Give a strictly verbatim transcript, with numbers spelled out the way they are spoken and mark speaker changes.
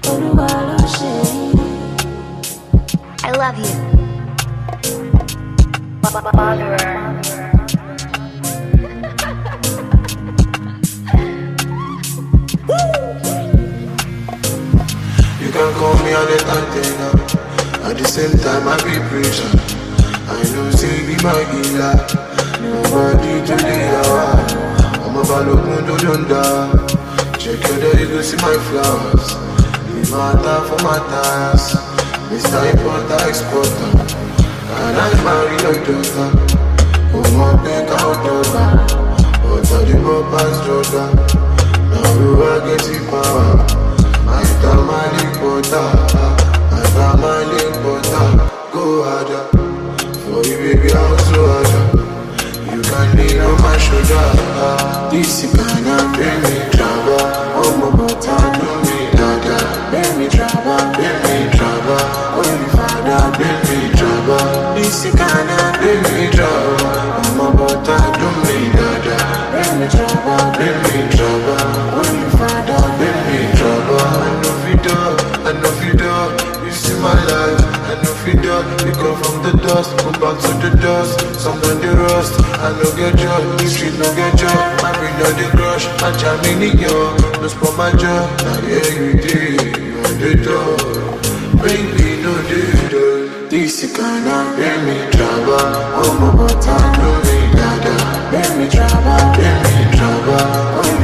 Speaker 1: I love you.
Speaker 2: You can call me on the antenna. At the same time, I be preacher. I know say be my healer. Nobody to the hour. I'm a balogun to Donda. Check your day, you go see my flowers. The matter for my tires. Mister Importer, Exporter. And I marry your daughter. Oh my back out daughter. But I the Bobas daughter. Now you are getting power. My family importer. My family importer. Go harder. For you baby I'm so harder. You can lean on my shoulder. This is gonna bring me trouble. Oh my butter, do me dada. Bring me trouble, bring me trouble. Oh my father, bring me trouble. This is gonna bring me trouble. Oh my butter, do me dada. Bring me trouble, bring me trouble. Oh my father, bring me trouble. I know fi dog, I know fi dog. You see my life, I know fi dog. We come from the dust, go back to the dust. Some done the rust, I no get job. The street no get job. My brain no the crush, I jam in the young. No spot my job, now yeah you did. You on the door, baby no did. This is gonna bring me trouble. Oh my butter, do me dada. Bring me trouble, bring me trouble. Oh